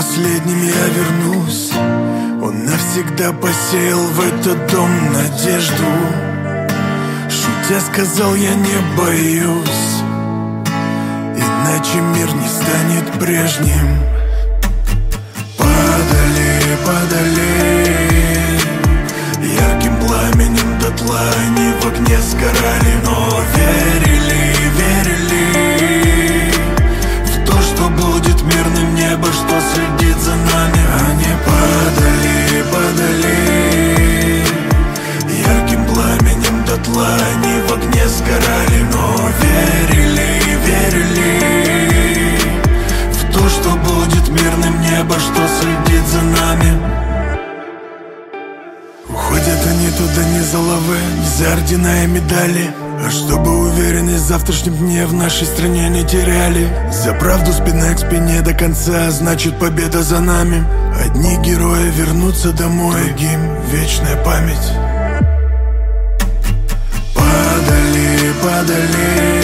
последним я вернусь. Он навсегда посеял в этот дом надежду. Шутя сказал, я не боюсь, иначе мир не станет прежним. Падали ярким пламенем дотла, они в огне сгорали, но верили в то, что будет мирным небо, что следит за нами. Они падали ярким пламенем дотла, они в огне сгорали, но верили в то, что будет мирным небо, что следит за нами. Уходят они туда не за лавы, не за ордена и медали, а чтобы уверенность в завтрашнем дне в нашей стране не теряли. За правду спина к спине до конца, значит победа за нами. Одни герои вернутся домой, другим вечная память. Падали